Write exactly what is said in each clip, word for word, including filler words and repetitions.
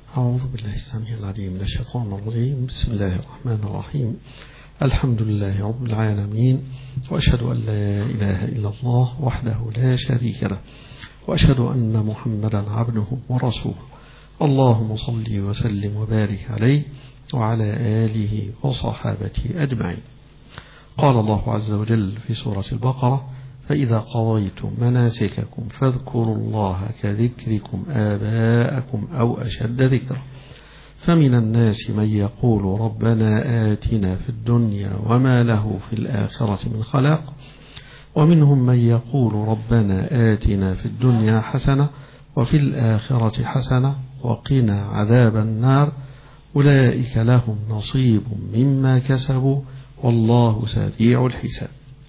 أعوذ بالله السميع العليم من الشيطان الرجيم. بسم الله الرحمن الرحيم. الحمد لله رب العالمين، وأشهد أن لا إله إلا الله وحده لا شريك له، وأشهد أن محمدا عبده ورسوله. اللهم صل وسلم وبارك عليه وعلى آله وصحابته أجمعين. قال الله عز وجل في سورة البقرة: فإذا قضيتم مناسككم فاذكروا الله كذكركم آباءكم أو أشد ذكرا. فمن الناس من يقول ربنا آتنا في الدنيا وما له في الآخرة من خلاق، ومنهم من يقول ربنا آتنا في الدنيا حسنة وفي الآخرة حسنة وقنا عذاب النار، أولئك لهم نصيب مما كسبوا والله سريع الحساب.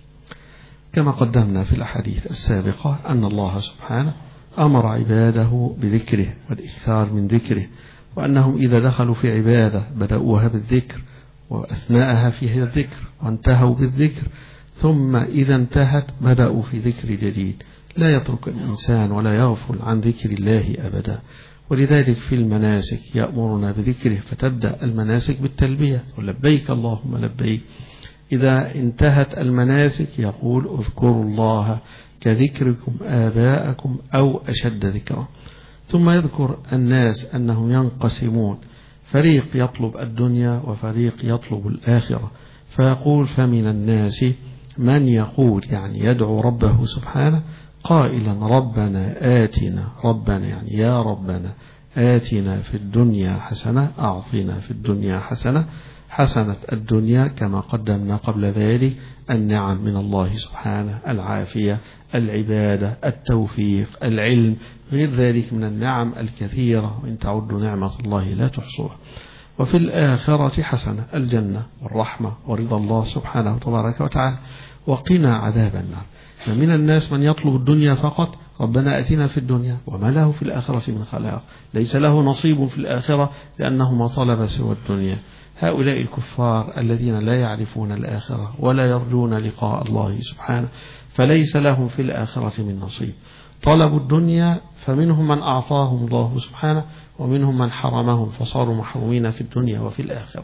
كما قدمنا في الأحاديث السابقة أن الله سبحانه أمر عباده بذكره والإكثار من ذكره، وأنهم إذا دخلوا في عبادة بدأوها بالذكر وأثناءها فيها الذكر وانتهوا بالذكر، ثم إذا انتهت بدأوا في ذكر جديد. لا يترك الإنسان ولا يغفل عن ذكر الله أبدا. ولذلك في المناسك يأمرنا بذكره، فتبدأ المناسك بالتلبية ولبيك اللهم لبيك. إذا انتهت المناسك يقول: اذكروا الله كذكركم آباءكم أو أشد ذكرا. ثم يذكر الناس أنهم ينقسمون، فريق يطلب الدنيا وفريق يطلب الآخرة، فيقول: فمن الناس من يقول يعني يدعو ربه سبحانه قائلا ربنا آتنا، ربنا يعني يا ربنا آتنا في الدنيا حسنة، أعطنا في الدنيا حسنة. حسنة الدنيا كما قدمنا قبل ذلك النعم من الله سبحانه، العافية، العبادة، التوفيق، العلم، غير ذلك من النعم الكثيرة، وإن تعدوا نعمة الله لا تحصوها. وفي الآخرة حسنة، الجنة والرحمة ورضا الله سبحانه تبارك وتعالى، وقنا عذاب النار. فمن الناس من يطلب الدنيا فقط، ربنا أتنا في الدنيا وما له في الآخرة من خلاق، ليس له نصيب في الآخرة لأنه ما طلب سوى الدنيا. هؤلاء الكفار الذين لا يعرفون الآخرة ولا يرجون لقاء الله سبحانه، فليس لهم في الآخرة من نصيب. طلبوا الدنيا فمنهم من أعطاهم الله سبحانه، ومنهم من حرمهم فصاروا محرومين في الدنيا وفي الآخرة.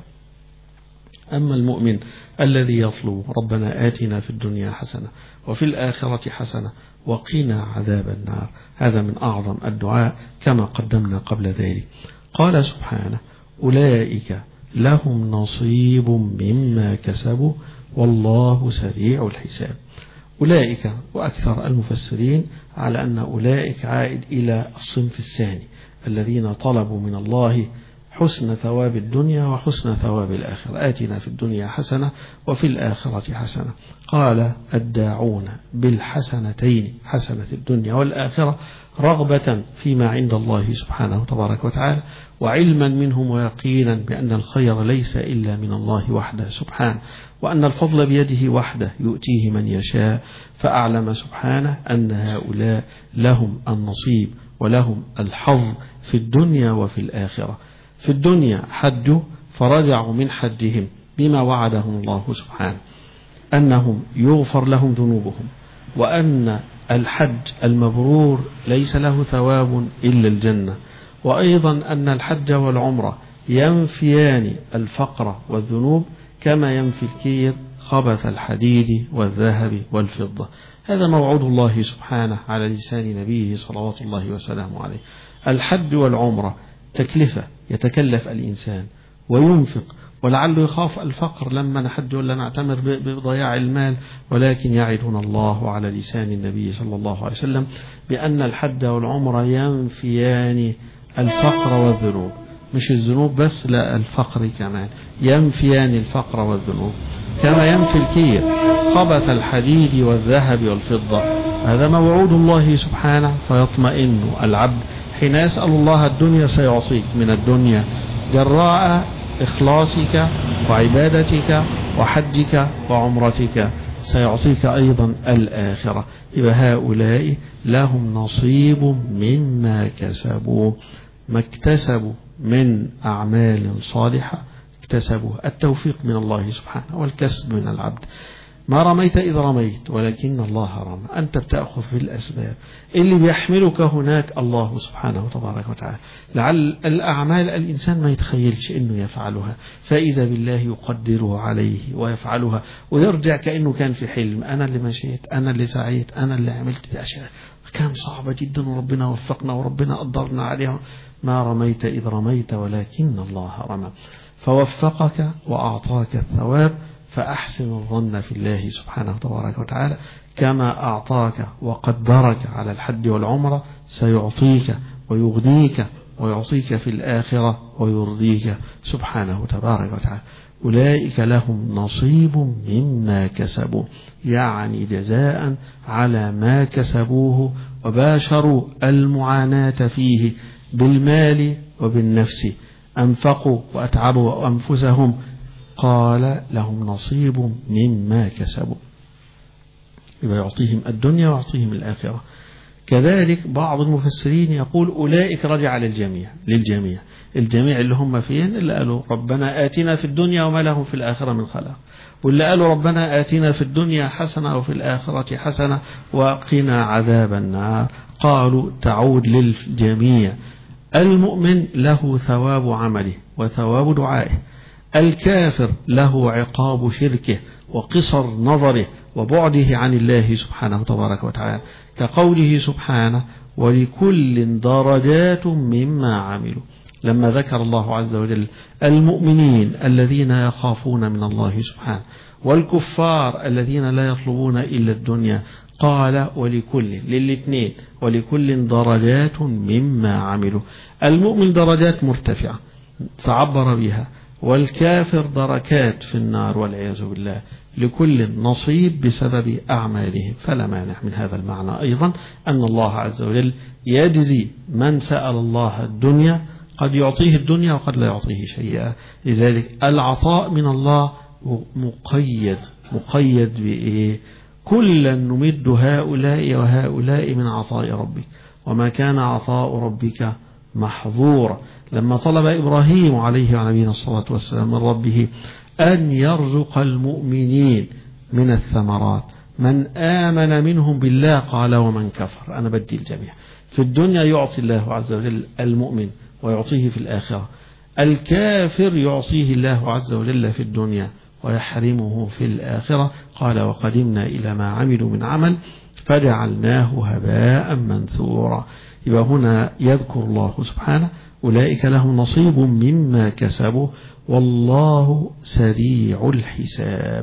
أما المؤمن الذي يطلب ربنا آتنا في الدنيا حسنة وفي الآخرة حسنة وقنا عذاب النار، هذا من أعظم الدعاء كما قدمنا قبل ذلك. قال سبحانه: أولئك لهم نصيب مما كسبوا والله سريع الحساب. أولئك، وأكثر المفسرين على أن أولئك عائد إلى الصنف الثاني الذين طلبوا من الله حسن ثواب الدنيا وحسن ثواب الآخرة. آتنا في الدنيا حسنة وفي الآخرة حسنة. قال: الداعون بالحسنتين، حسنة الدنيا والآخرة، رغبة فيما عند الله سبحانه تبارك وتعالى، وعلما منهم ويقينا بأن الخير ليس إلا من الله وحده سبحانه، وأن الفضل بيده وحده يؤتيه من يشاء. فأعلم سبحانه أن هؤلاء لهم النصيب ولهم الحظ في الدنيا وفي الآخرة. في الدنيا حجوا فرجعوا من حجهم بما وعدهم الله سبحانه، أنهم يغفر لهم ذنوبهم، وأن الحج المبرور ليس له ثواب إلا الجنة، وأيضا أن الحج والعمرة ينفيان الفقر والذنوب كما ينفي الكير خبث الحديد والذهب والفضة. هذا موعود الله سبحانه على لسان نبيه صلوات الله وسلامه عليه. الحج والعمرة تكلفة يتكلف الإنسان وينفق، ولعله يخاف الفقر لما نحج ولا نعتمر بضياع المال، ولكن يعدنا الله على لسان النبي صلى الله عليه وسلم بأن الحج والعمرة ينفيان الفقر والذنوب، مش الذنوب بس، لا الفقر كمان، ينفيان الفقر والذنوب كما ينفي الكير خبث الحديد والذهب والفضة. هذا موعود الله سبحانه، فيطمئن العبد حين يسأل الله الدنيا سيعطيك من الدنيا جراء إخلاصك وعبادتك وحجك وعمرتك، سيعطيك أيضا الآخرة. إذا هؤلاء لهم نصيب مما كسبوا، ما اكتسبوا من أعمال صالحة، اكتسبوا التوفيق من الله سبحانه والكسب من العبد. ما رميت إذ رميت ولكن الله رمى. أنت بتأخذ في الأسباب، اللي بيحملك هناك الله سبحانه وتبارك وتعالى. لعل الأعمال الإنسان ما يتخيلش أنه يفعلها، فإذا بالله يقدره عليه ويفعلها، ويرجع كأنه كان في حلم. أنا اللي مشيت، أنا اللي سعيت، أنا اللي عملت أشياء كان صعبة جدا وربنا وفقنا وربنا قدرنا عليها. ما رميت إذ رميت ولكن الله رمى. فوفقك وأعطاك الثواب، فأحسن الظن في الله سبحانه وتبارك وتعالى. كما أعطاك وقدرك على الحج والعمرة سيعطيك ويغنيك ويعطيك في الآخرة ويرضيك سبحانه وتبارك وتعالى. أولئك لهم نصيب مما كسبوا، يعني جزاء على ما كسبوه وباشروا المعاناة فيه بالمال وبالنفس، أنفقوا وأتعبوا أنفسهم. قال لهم نصيب مما كسبوا، يبقى يعطيهم الدنيا ويعطيهم الآخرة. كذلك بعض المفسرين يقول أولئك رجع للجميع للجميع الجميع اللي هم فين؟ اللي قالوا ربنا آتنا في الدنيا وما لهم في الآخرة من خلاق، واللي قالوا ربنا آتنا في الدنيا حسنة وفي الآخرة حسنة وقنا عذاب النار. قالوا تعود للجميع. المؤمن له ثواب عمله وثواب دعائه، الكافر له عقاب شركه وقصر نظره وبعده عن الله سبحانه وتبارك وتعالى، كقوله سبحانه ولكل درجات مما عملوا. لما ذكر الله عز وجل المؤمنين الذين يخافون من الله سبحانه والكفار الذين لا يطلبون إلا الدنيا، قال ولكل للاثنين ولكل درجات مما عملوا. المؤمن درجات مرتفعة فعبر بها، والكافر دركات في النار والعياذ بالله. لكل نصيب بسبب أعمالهم. فلا مانع من هذا المعنى أيضا أن الله عز وجل يجزي من سأل الله الدنيا، قد يعطيه الدنيا وقد لا يعطيه شيئا. لذلك العطاء من الله مقيد مقيد بإيه؟ كلا نمد هؤلاء وهؤلاء من عطاء ربك وما كان عطاء ربك محظورا. لما طلب إبراهيم عليه وعلى نبينا الصلاة والسلام من ربه أن يرزق المؤمنين من الثمرات من آمن منهم بالله، قال ومن كفر. أنا بدي الجميع. في الدنيا يعطي الله عز وجل المؤمن ويعطيه في الآخرة، الكافر يعطيه الله عز وجل في الدنيا ويحرمه في الآخرة. قال وقدمنا إلى ما عملوا من عمل فجعلناه هباء منثورا. يبقى هنا يذكر الله سبحانه أولئك لهم نصيب مما كسبوا والله سريع الحساب.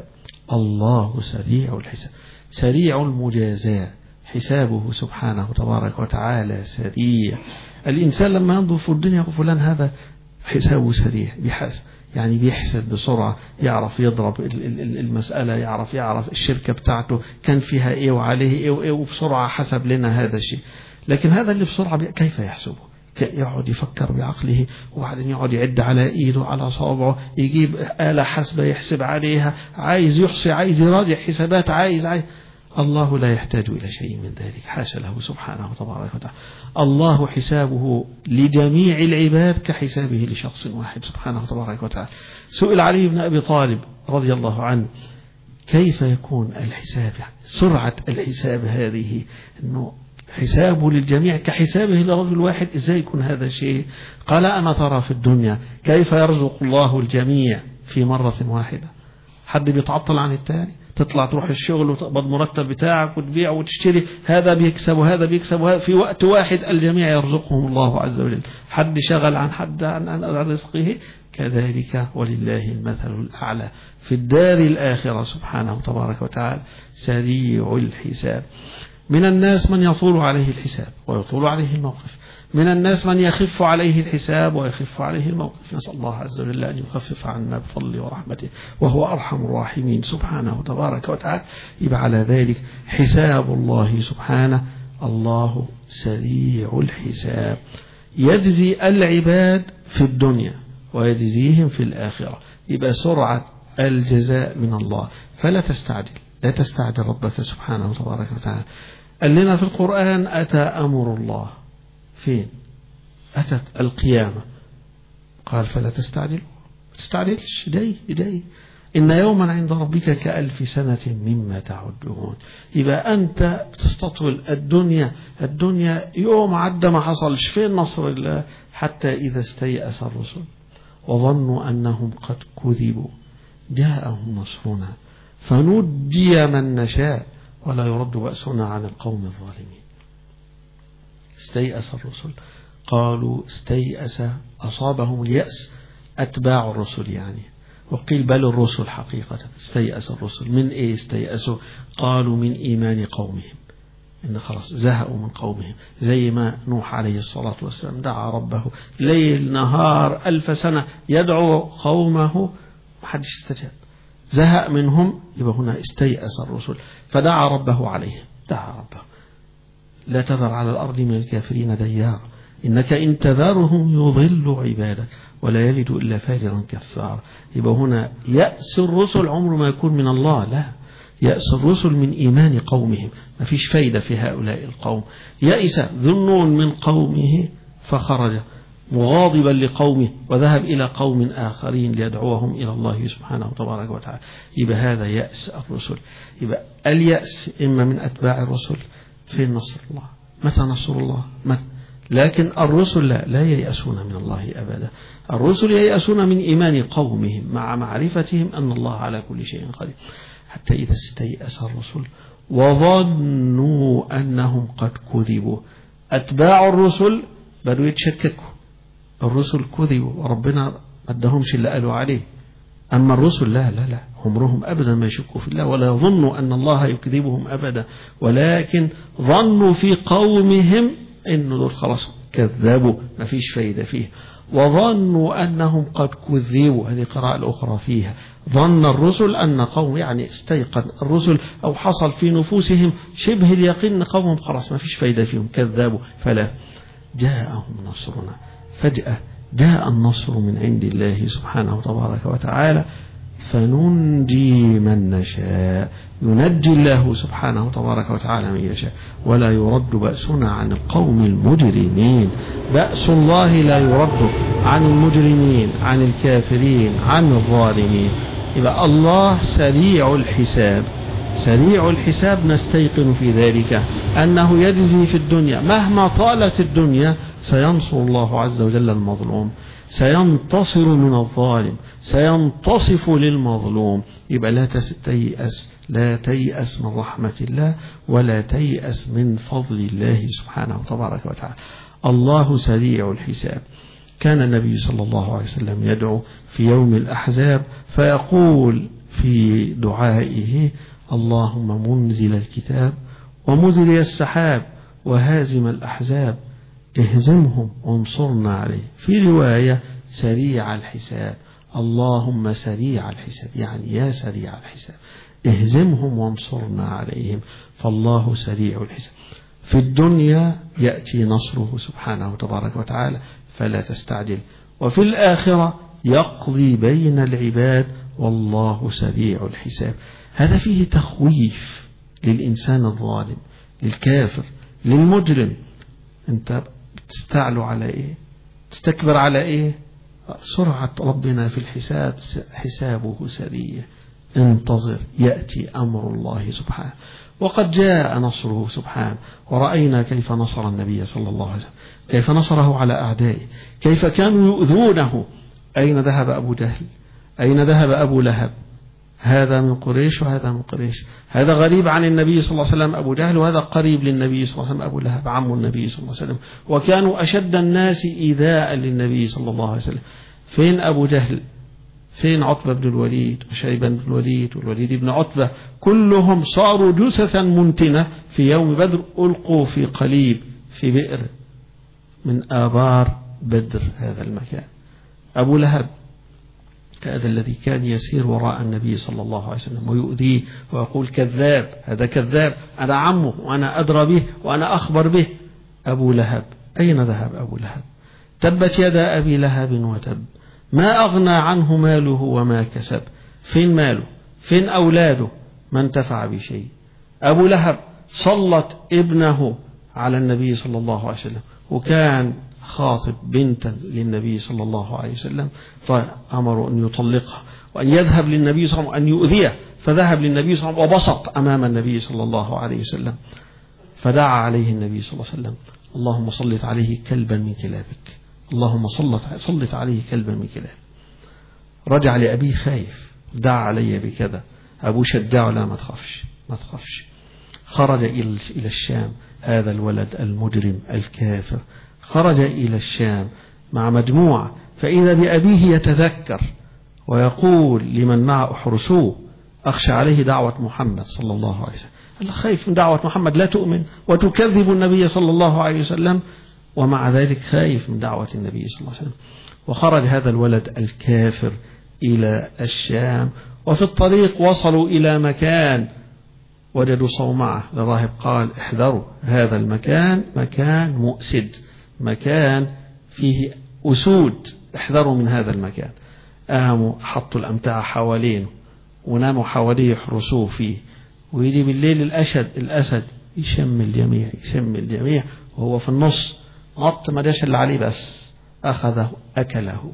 الله سريع الحساب، سريع المجازاة، حسابه سبحانه تبارك وتعالى سريع. الإنسان لما ينظر في الدنيا يقول فلان هذا حسابه سريع، بيحاسب يعني بيحسب بسرعة، يعرف يضرب المسألة، يعرف يعرف الشركة بتاعته كان فيها ايه وعليه ايه وايه، وبسرعة حسب لنا هذا الشيء. لكن هذا اللي بسرعة كيف يحسبه؟ يقعد يفكر بعقله، وبعدين يقعد يعد على ايده على صابعه، يجيب آلة حاسبة يحسب عليها، عايز يحصي، عايز يراجع حسابات، عايز عايز الله لا يحتاج إلى شيء من ذلك، حاشا له سبحانه وتبارك وتعالى. الله حسابه لجميع العباد كحسابه لشخص واحد سبحانه وتبارك وتعالى. سئل علي بن أبي طالب رضي الله عنه كيف يكون الحساب، يعني سرعة الحساب هذه، أنه حسابه للجميع كحسابه لرجل واحد، إزاي يكون هذا الشيء؟ قال أما ترى في الدنيا كيف يرزق الله الجميع في مرة واحدة؟ حد بيتعطل عن التاني؟ تطلع تروح الشغل وتقبض مرتب بتاعك وتبيع وتشتري، هذا بيكسب وهذا بيكسب وهذا في وقت واحد، الجميع يرزقهم الله عز وجل. حد شغل عن حد عن, عن رزقه. كذلك ولله المثل الأعلى في الدار الآخرة سبحانه وتبارك وتعالى سريع الحساب. من الناس من يطول عليه الحساب ويطول عليه الموقف، من الناس من يخف عليه الحساب ويخف عليه الموقف. نسأل الله عز وجل أن يخفف عنا بفضله ورحمته، وهو أرحم الراحمين سبحانه وتبارك وتعالى. يبقى على ذلك حساب الله سبحانه، الله سريع الحساب، يجزي العباد في الدنيا ويجزيهم في الآخرة. يبقى سرعة الجزاء من الله، فلا تستعجل، لا تستعجل ربك سبحانه وتبارك وتعالى. قال لنا في القرآن أتى أمر الله، فين؟ أتت القيامة، قال فلا تستعجل، تستعجلش، جاي جاي. إن يوما عند ربك كألف سنة مما تعدون. يبقى أنت بتستطول الدنيا الدنيا يوم عدى ما حصلش. فين نصر الله؟ حتى إذا استيأس الرسل وظنوا أنهم قد كذبوا جاءهم نصرنا فنجي من نشاء ولا يرد بأسنا عن القوم الظالمين. استيأس الرسل، قالوا استيأس، أصابهم اليأس أتباع الرسل يعني، وقيل بل الرسل حقيقة. استيأس الرسل من إيه استيأسوا؟ قالوا من إيمان قومهم، إن خلاص زهقوا من قومهم، زي ما نوح عليه الصلاة والسلام دعا ربه ليل نهار ألف سنة يدعو قومه محدش استجاب، زهق منهم. يبقى هنا استيأس الرسل فدعا ربه عليهم، دعا ربه لا تذر على الأرض من الكافرين ديار إنك إن تذرهم يضل عبادك ولا يلد إلا فاجرا كفارا. يبقى هنا يأس الرسل عمره ما يكون من الله، لا، يأس الرسل من إيمان قومهم، ما فيش فايدة في هؤلاء القوم. يأس ذنون من قومه فخرج مغاضبا لقومه وذهب إلى قوم آخرين ليدعوهم إلى الله سبحانه وتبارك وتعالى. يبقى هذا يأس الرسل. يبقى اليأس إما من أتباع الرسل، في نصر الله، متى نصر الله؟ متى؟ لكن الرسل لا, لا ييأسون من الله أبدا. الرسل ييأسون من إيمان قومهم مع معرفتهم أن الله على كل شيء قدير. حتى إذا استيأس الرسل وظنوا أنهم قد كذبوا. أتباع الرسل بدوا يتشككوا، الرسل كذبوا وربنا ما ادهمش اللي قالوا عليه. أما الرسل لا لا لا عمرهم أبدا ما يشكوا في الله ولا يظنوا أن الله يكذبهم أبدا، ولكن ظنوا في قومهم إنه دول خلاص كذبوا ما فيش فايدة فيه. وظنوا أنهم قد كذبوا، هذه قراءة الأخرى فيها ظن الرسل أن قوم، يعني استيقن الرسل أو حصل في نفوسهم شبه اليقين قومهم خلاص ما فيش فايدة فيهم كذبوا. فلا، جاءهم نصرنا فجأة، جاء النصر من عند الله سبحانه وتبارك وتعالى فننجي من نشاء. ينجي الله سبحانه وتبارك وتعالى من يشاء ولا يرد بأسنا عن القوم المجرمين. بأس الله لا يرد عن المجرمين، عن الكافرين، عن الظالمين. يبقى الله سريع الحساب. سريع الحساب نستيقن في ذلك أنه يجزي في الدنيا مهما طالت الدنيا، سينصر الله عز وجل المظلوم، سينتصر من الظالم، سينتصف للمظلوم. يبقى لا تيأس، لا تيأس من رحمة الله ولا تيأس من فضل الله سبحانه وتبارك وتعالى. الله سريع الحساب. كان النبي صلى الله عليه وسلم يدعو في يوم الأحزاب فيقول في دعائه: اللهم منزل الكتاب ومزري السحاب وهازم الأحزاب اهزمهم وانصرنا عليه. في رواية سريع الحساب. اللهم سريع الحساب، يعني يا سريع الحساب اهزمهم وانصرنا عليهم. فالله سريع الحساب. في الدنيا يأتي نصره سبحانه وتبارك وتعالى فلا تستعجل، وفي الآخرة يقضي بين العباد والله سريع الحساب. هذا فيه تخويف للإنسان الظالم، للكافر، للمجرم. أنت تستعلو على إيه؟ تستكبر على إيه؟ سرعة ربنا في الحساب، حسابه سريع. انتظر يأتي أمر الله سبحانه. وقد جاء نصره سبحانه، ورأينا كيف نصر النبي صلى الله عليه وسلم، كيف نصره على أعدائه، كيف كانوا يؤذونه. أين ذهب أبو جهل؟ أين ذهب أبو لهب؟ هذا من قريش وهذا من قريش، هذا غريب عن النبي صلى الله عليه وسلم أبو جهل، وهذا قريب للنبي صلى الله عليه وسلم أبو لهب عم النبي صلى الله عليه وسلم، وكانوا أشد الناس إيذاء للنبي صلى الله عليه وسلم. فين أبو جهل؟ فين عتبة بن الوليد وشيبة بن الوليد والوليد بن عتبة؟ كلهم صاروا جثثا منتنة في يوم بدر، ألقوا في قليب في بئر من آبار بدر هذا المكان. أبو لهب هذا الذي كان يسير وراء النبي صلى الله عليه وسلم ويؤذيه ويقول كذاب، هذا كذاب، أنا عمه وأنا أدرى به وأنا أخبر به. أبو لهب أين ذهب أبو لهب؟ تبت يدا أبي لهب وتب، ما أغنى عنه ماله وما كسب. فين ماله؟ فين أولاده؟ ما انتفع بشيء. أبو لهب سلط ابنه على النبي صلى الله عليه وسلم، وكان خاطب بنتا للنبي صلى الله عليه وسلم، فأمروا أن يطلقها وأن يذهب للنبي صلى الله عليه وسلم، أن يؤذيه، فذهب للنبي صلى الله عليه وسلم وبسط أمام النبي صلى الله عليه وسلم، فدعا عليه النبي صلى الله عليه وسلم: اللهم صلت عليه كلبا من كلابك، اللهم صلت صلت عليه كلبا من كلابك. رجع لأبيه خايف: دعا علي بكذا. أبوه شجعه: لا ما تخافش ما تخافش. خرج إلى الشام هذا الولد المجرم الكافر، خرج إلى الشام مع مجموعة، فإذا بأبيه يتذكر ويقول لمن معه: احرسوه، أخشى عليه دعوة محمد صلى الله عليه وسلم. قال: خايف من دعوة محمد، لا تؤمن وتكذب النبي صلى الله عليه وسلم، ومع ذلك خايف من دعوة النبي صلى الله عليه وسلم. وخرج هذا الولد الكافر إلى الشام، وفي الطريق وصلوا إلى مكان وجدوا صومعة لراهب، قال: احذروا، هذا المكان مكان مؤسد، مكان فيه أسود، احذروا من هذا المكان. قاموا حطوا الأمتعة حوالينه وناموا حواليه يحرسوه فيه، ويجي بالليل الأسد الأسد يشم الجميع يشم الجميع وهو في النص نط ما داش اللي عليه بس أخذه أكله.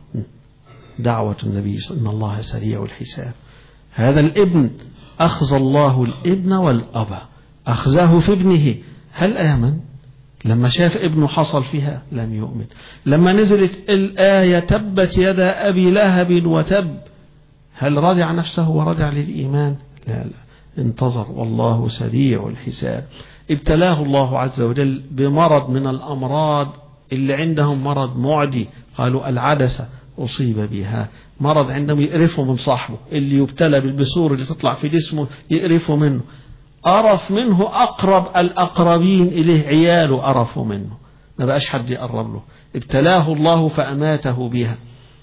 دعوة النبي إن الله سريع الحساب. هذا الابن أخذ الله الابن والأب، أخذه في ابنه، هل آمن؟ لما شاف ابنه حصل فيها لم يؤمن. لما نزلت الآية تبت يدا أبي لهب وتب، هل رجع نفسه ورجع للإيمان؟ لا لا، انتظر، والله سريع الحساب. ابتلاه الله عز وجل بمرض من الأمراض اللي عندهم مرض معدي، قالوا العدسة أصيب بها، مرض عندهم يقرفه من صاحبه، اللي يبتلى بالبثور اللي تطلع في جسمه يقرفه منه، قرف منه أقرب الأقربين إليه، عياله قرفوا منه، ما بقاش حد يقرب له. ابتلاه الله فأماته بها،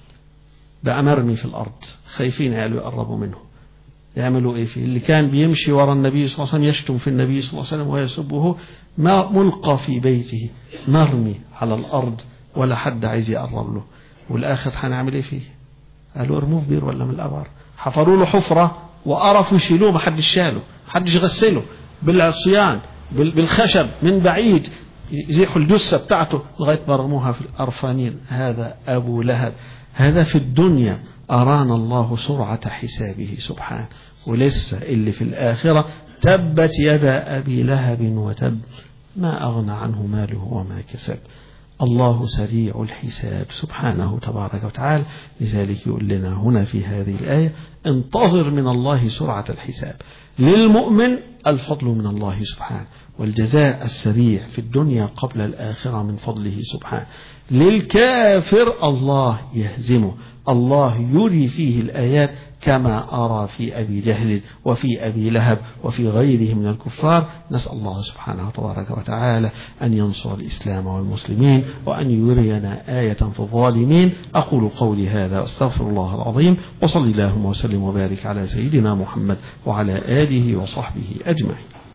بقى مرمي في الأرض، خايفين عياله يقربوا منه. يعملوا إيه فيه؟ اللي كان بيمشي وراء النبي صلى الله عليه وسلم يشتم في النبي صلى الله عليه وسلم ويسبه، ما ملقى في بيته، مرمي على الأرض، ولا حد عايز يقرب له. والآخر هنعمل إيه فيه؟ قالوا ارموه في بير ولا من الأبار، حفروا له حفرة وقرفوا يشيلوه، ما حدش شاله، حدش غسله، بالعصيان بالخشب من بعيد يزيحوا الجثة بتاعته لغاية ما رموها في الأرفانين. هذا أبو لهب. هذا في الدنيا أرانا الله سرعة حسابه سبحانه، ولسه اللي في الآخرة تبت يدا أبي لهب وتب ما أغنى عنه ماله وما كسب. الله سريع الحساب سبحانه تبارك وتعالى. لذلك يقول لنا هنا في هذه الآية: انتظر من الله سرعة الحساب. للمؤمن الفضل من الله سبحانه، والجزاء السريع في الدنيا قبل الآخرة من فضله سبحانه. للكافر الله يهزمه، الله يري فيه الآيات كما أرى في أبي جهل وفي أبي لهب وفي غيره من الكفار. نسأل الله سبحانه تبارك وتعالى أن ينصر الإسلام والمسلمين، وأن يرينا آية في الظالمين. أقول قولي هذا واستغفر الله العظيم، وصلي اللهم وسلم وبارك على سيدنا محمد وعلى آله وصحبه أجمعين.